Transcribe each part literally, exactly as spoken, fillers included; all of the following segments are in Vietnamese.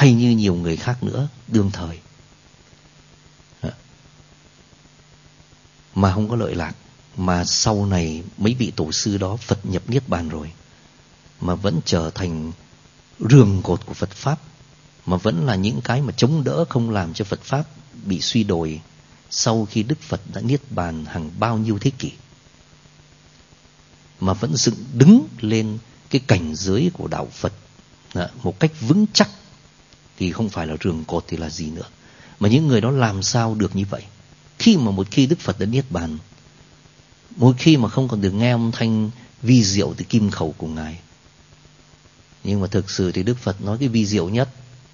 hay như nhiều người khác nữa đương thời, mà không có lợi lạc. Mà sau này mấy vị tổ sư đó Phật nhập Niết Bàn rồi, mà vẫn trở thành rường cột của Phật Pháp, mà vẫn là những cái mà chống đỡ không làm cho Phật Pháp bị suy đồi sau khi Đức Phật đã Niết Bàn hàng bao nhiêu thế kỷ, mà vẫn dựng đứng lên cái cảnh giới của đạo Phật một cách vững chắc, thì không phải là rường cột thì là gì nữa. Mà những người đó làm sao được như vậy? Khi mà một khi Đức Phật đã Niết Bàn, một khi mà không còn được nghe âm thanh vi diệu từ kim khẩu của Ngài. Nhưng mà thực sự thì Đức Phật nói cái vi diệu nhất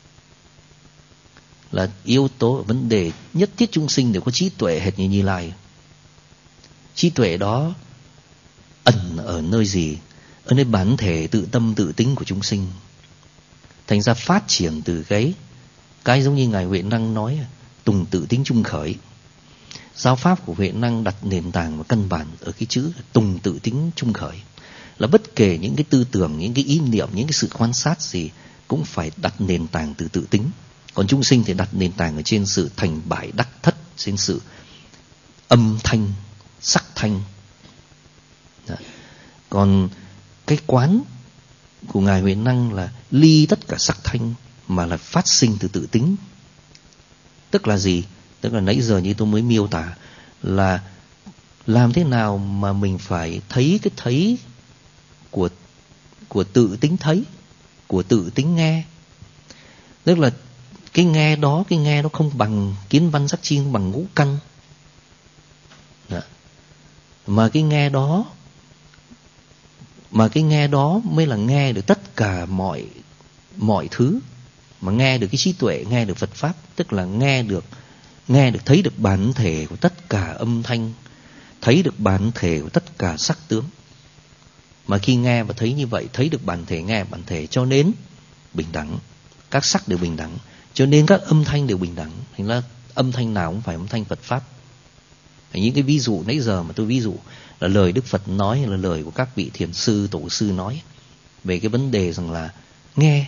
là yếu tố vấn đề nhất thiết chúng sinh đều có trí tuệ hệt như Như Lai. Trí tuệ đó ẩn ở nơi gì? Ở nơi bản thể tự tâm tự tính của chúng sinh. Thành ra phát triển từ cái cái giống như Ngài Huệ Năng nói, tùng tự tính trung khởi. Giáo pháp của Huệ Năng đặt nền tảng và căn bản ở cái chữ tùng tự tính trung khởi. Là bất kể những cái tư tưởng, những cái ý niệm, những cái sự quan sát gì cũng phải đặt nền tảng từ tự tính. Còn chúng sinh thì đặt nền tảng ở trên sự thành bại đắc thất, trên sự âm thanh, sắc thanh. Đó. Còn cái quán của Ngài Huệ Năng là ly tất cả sắc thanh mà là phát sinh từ tự tính. Tức là gì? Tức là nãy giờ như tôi mới miêu tả là làm thế nào mà mình phải thấy cái thấy của của tự tính thấy, của tự tính nghe. Tức là cái nghe đó, cái nghe nó không bằng kiến văn sắc chi, không bằng ngũ căn. Đó. Mà cái nghe đó Mà cái nghe đó mới là nghe được tất cả mọi mọi thứ. Mà nghe được cái trí tuệ, nghe được Phật Pháp. Tức là nghe được Nghe được, thấy được bản thể của tất cả âm thanh, thấy được bản thể của tất cả sắc tướng. Mà khi nghe và thấy như vậy, thấy được bản thể, nghe bản thể, cho nên bình đẳng. Các sắc đều bình đẳng, cho nên các âm thanh đều bình đẳng. Thành ra âm thanh nào cũng phải âm thanh Phật Pháp. Những cái ví dụ nãy giờ mà tôi ví dụ là lời Đức Phật nói, hay là lời của các vị thiền sư, tổ sư nói về cái vấn đề rằng là nghe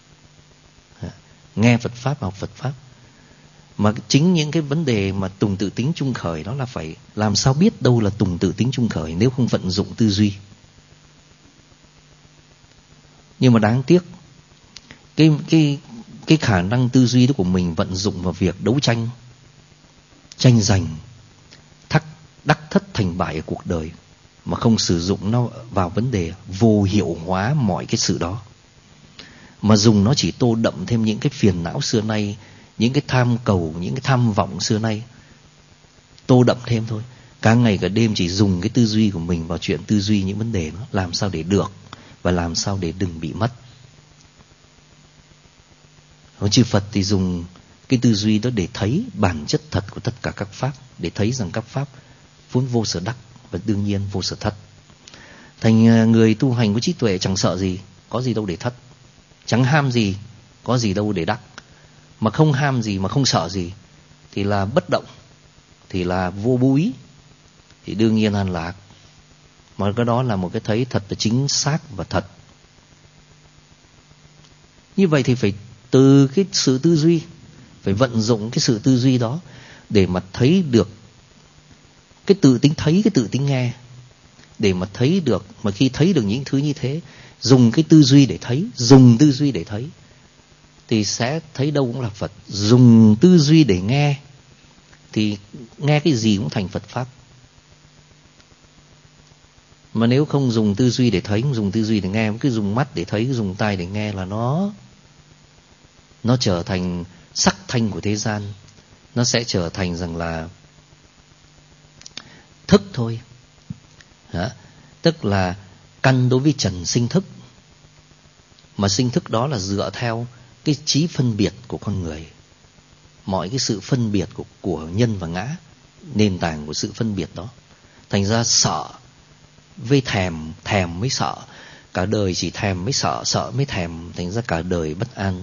Nghe Phật Pháp, học Phật Pháp. Mà chính những cái vấn đề mà tùng tự tính trung khởi đó là phải làm sao biết đâu là tùng tự tính trung khởi nếu không vận dụng tư duy. Nhưng mà đáng tiếc, cái, cái, cái khả năng tư duy đó của mình vận dụng vào việc đấu tranh, tranh giành, thắc, đắc thất thành bại ở cuộc đời, mà không sử dụng nó vào vấn đề vô hiệu hóa mọi cái sự đó, mà dùng nó chỉ tô đậm thêm những cái phiền não xưa nay, những cái tham cầu, những cái tham vọng xưa nay, tô đậm thêm thôi. Cả ngày cả đêm chỉ dùng cái tư duy của mình vào chuyện tư duy những vấn đề đó, làm sao để được và làm sao để đừng bị mất. Còn chư Phật thì dùng cái tư duy đó để thấy bản chất thật của tất cả các pháp, để thấy rằng các pháp vốn vô sở đắc và đương nhiên vô sở thất. Thành người tu hành có trí tuệ chẳng sợ gì, có gì đâu để thất. Chẳng ham gì, có gì đâu để đắc. Mà không ham gì, mà không sợ gì, thì là bất động, thì là vô búi, thì đương nhiên an lạc. Mà cái đó là một cái thấy thật là chính xác và thật. Như vậy thì phải từ cái sự tư duy, phải vận dụng cái sự tư duy đó để mà thấy được cái tự tính thấy, cái tự tính nghe. Để mà thấy được, mà khi thấy được những thứ như thế, dùng cái tư duy để thấy, dùng tư duy để thấy, thì sẽ thấy đâu cũng là Phật. Dùng tư duy để nghe, thì nghe cái gì cũng thành Phật Pháp. Mà nếu không dùng tư duy để thấy, không dùng tư duy để nghe, cứ dùng mắt để thấy, cứ dùng tai để nghe là nó Nó trở thành sắc thanh của thế gian. Nó sẽ trở thành rằng là thức thôi. Đó. Tức là căn đối với trần sinh thức. Mà sinh thức đó là dựa theo cái trí phân biệt của con người. Mọi cái sự phân biệt của, của nhân và ngã, nền tảng của sự phân biệt đó. Thành ra sợ với thèm, thèm mới sợ. Cả đời chỉ thèm mới sợ, sợ mới thèm. Thành ra cả đời bất an.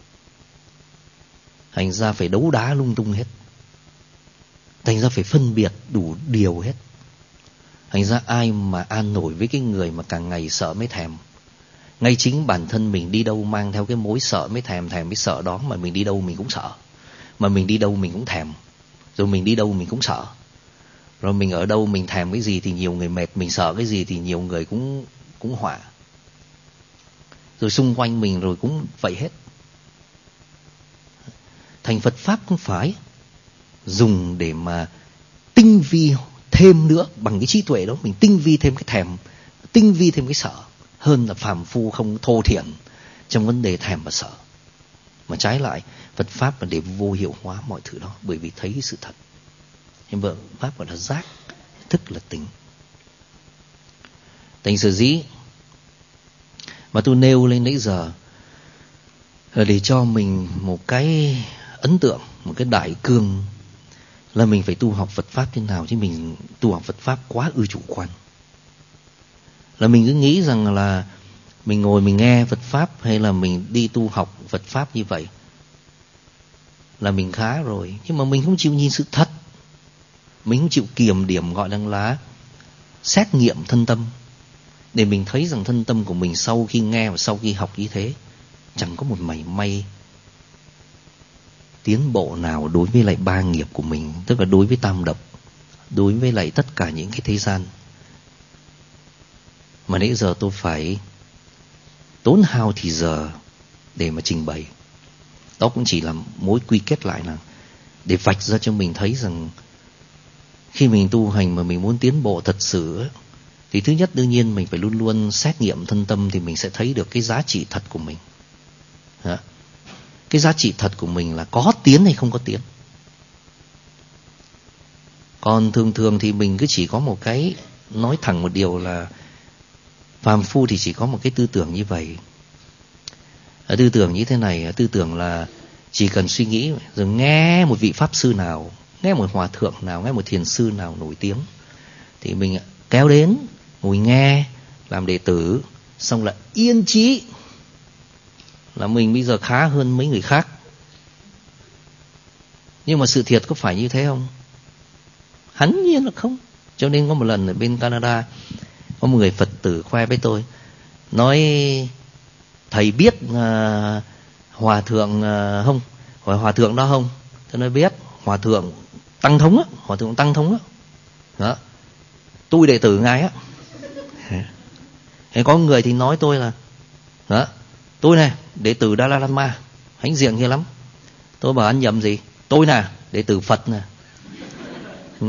Thành ra phải đấu đá lung tung hết. Thành ra phải phân biệt đủ điều hết. Thành ra ai mà an nổi với cái người mà càng ngày sợ mới thèm. Ngay chính bản thân mình đi đâu mang theo cái mối sợ, mới thèm thèm mới sợ đó, mà mình đi đâu mình cũng sợ. Mà mình đi đâu mình cũng thèm. Rồi mình đi đâu mình cũng sợ. Rồi mình ở đâu mình thèm cái gì thì nhiều người mệt, mình sợ cái gì thì nhiều người cũng cũng họa. Rồi xung quanh mình rồi cũng vậy hết. Thành Phật Pháp không phải dùng để mà tinh vi thêm nữa. Bằng cái trí tuệ đó mình tinh vi thêm cái thèm, tinh vi thêm cái sợ, hơn là phàm phu không thô thiển trong vấn đề thèm và sợ. Mà trái lại, Phật Pháp là để vô hiệu hóa mọi thứ đó, bởi vì thấy sự thật. Nhưng mà Pháp gọi là giác, thức là tỉnh. Thành sở dĩ mà tôi nêu lên nãy giờ là để cho mình một cái ấn tượng, một cái đại cương là mình phải tu học Phật Pháp thế nào. Chứ mình tu học Phật Pháp quá ư chủ quan. Là mình cứ nghĩ rằng là mình ngồi mình nghe Phật Pháp hay là mình đi tu học Phật Pháp như vậy là mình khá rồi. Nhưng mà mình không chịu nhìn sự thật. Mình không chịu kiềm điểm gọi là, là xét nghiệm thân tâm. Để mình thấy rằng thân tâm của mình sau khi nghe và sau khi học như thế chẳng có một mảy may tiến bộ nào đối với lại ba nghiệp của mình. Tức là đối với tam độc, đối với lại tất cả những cái thế gian. Mà nãy giờ tôi phải tốn hao thì giờ để mà trình bày. Đó cũng chỉ là mối quy kết lại là để vạch ra cho mình thấy rằng khi mình tu hành mà mình muốn tiến bộ thật sự thì thứ nhất đương nhiên mình phải luôn luôn xét nghiệm thân tâm, thì mình sẽ thấy được cái giá trị thật của mình. Đó. Cái giá trị thật của mình là có tiến hay không có tiến. Còn thường thường thì mình cứ chỉ có một cái, nói thẳng một điều là phàm phu thì chỉ có một cái tư tưởng như vậy. Ở tư tưởng như thế này, tư tưởng là chỉ cần suy nghĩ rồi nghe một vị pháp sư nào, nghe một hòa thượng nào, nghe một thiền sư nào nổi tiếng thì mình kéo đến ngồi nghe làm đệ tử, xong là yên chí là mình bây giờ khá hơn mấy người khác. Nhưng mà sự thiệt có phải như thế không? Hẳn nhiên là không. Cho nên có một lần ở bên Canada, có một người Phật tử khoe với tôi, nói thầy biết uh, hòa thượng uh, không? Hỏi hòa thượng đó không? Tôi nói biết, hòa thượng Tăng Thống á, hòa thượng Tăng Thống á. Đó. Tôi đệ tử ngài á. Thế có người thì nói tôi là đó, tôi này đệ tử Dalai Lama, hãnh diện kia lắm. Tôi bảo anh nhầm gì? Tôi nè đệ tử Phật nè. Ừ.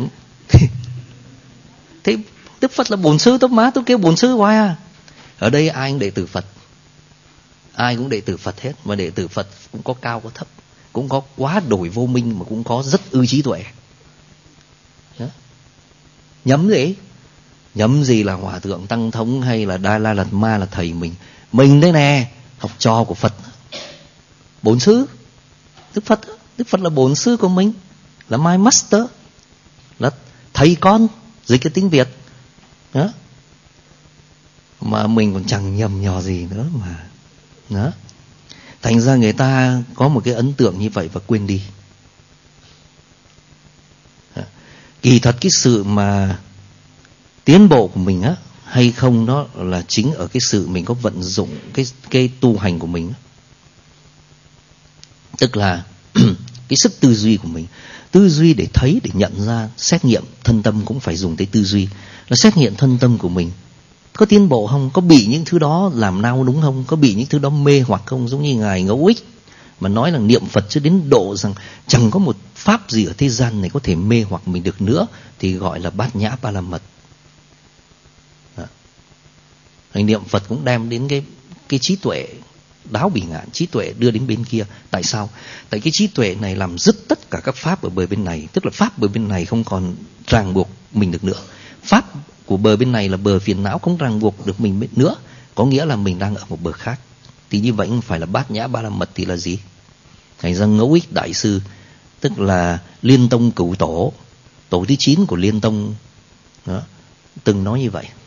Thế Đức Phật là bổn sư, tóc má tôi kêu bổn sư hoài à. Ở đây ai cũng đệ tử Phật, ai cũng đệ tử Phật hết. Mà đệ tử Phật cũng có cao có thấp, cũng có quá đổi vô minh, mà cũng có rất ư trí tuệ. Đó. Nhắm gì? Nhắm gì là hòa thượng Tăng Thống hay là Dalai Lama là thầy mình. Mình đây nè, học trò của Phật, bổn sư Đức Phật. Đức Phật là bổn sư của mình, là my master, là thầy con dịch cái tiếng Việt. Đó. Mà mình còn chẳng nhầm nhò gì nữa mà. Đó. Thành ra người ta có một cái ấn tượng như vậy và quên đi. Đó. Kỳ thật cái sự mà tiến bộ của mình á hay không, đó là chính ở cái sự mình có vận dụng cái cái tu hành của mình. Tức là cái sức tư duy của mình, tư duy để thấy, để nhận ra. Xét nghiệm thân tâm cũng phải dùng tới tư duy, là xét nghiệm thân tâm của mình có tiến bộ không, có bị những thứ đó làm nao đúng không, có bị những thứ đó mê hoặc không. Giống như ngài Ngẫu Ích mà nói là niệm Phật cho đến độ rằng chẳng có một pháp gì ở thế gian này có thể mê hoặc mình được nữa, thì gọi là bát nhã ba la mật. Hành niệm Phật cũng đem đến cái cái trí tuệ đáo bỉ ngạn, trí tuệ đưa đến bên kia. Tại sao? Tại cái trí tuệ này làm dứt tất cả các pháp ở bờ bên này. Tức là pháp bờ bên này không còn ràng buộc mình được nữa. Pháp của bờ bên này là bờ phiền não, không ràng buộc được mình nữa. Có nghĩa là mình đang ở một bờ khác. Thì như vậy không phải là bát nhã ba la mật thì là gì? Thành ra Ngẫu Ích Đại Sư, tức là Liên Tông cửu tổ, tổ thứ chín của Liên Tông đó, từng nói như vậy.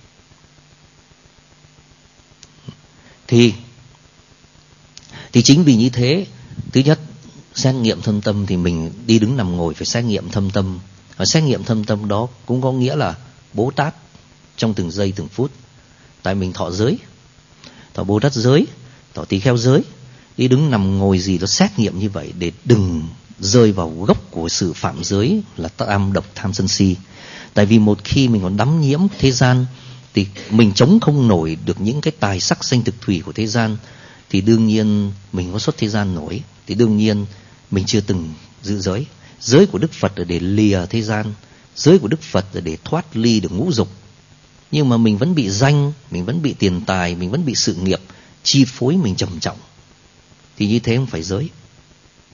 Thì Thì chính vì như thế, thứ nhất, xét nghiệm thâm tâm thì mình đi đứng nằm ngồi phải xét nghiệm thâm tâm. Và xét nghiệm thâm tâm đó cũng có nghĩa là Bố Tát trong từng giây từng phút. Tại mình thọ giới. Thọ tỏ Bồ Tát giới, tỏ Tỳ Kheo giới, đi đứng nằm ngồi gì đó xét nghiệm như vậy để đừng rơi vào gốc của sự phạm giới là tam độc tham sân si. Tại vì một khi mình còn đắm nhiễm thế gian thì mình chống không nổi được những cái tài sắc danh thực thủy của thế gian, thì đương nhiên mình có xuất thế gian nổi, thì đương nhiên mình chưa từng giữ giới. Giới của Đức Phật là để lìa thế gian, giới của Đức Phật là để thoát ly được ngũ dục. Nhưng mà mình vẫn bị danh, mình vẫn bị tiền tài, mình vẫn bị sự nghiệp chi phối mình trầm trọng, thì như thế không phải giới.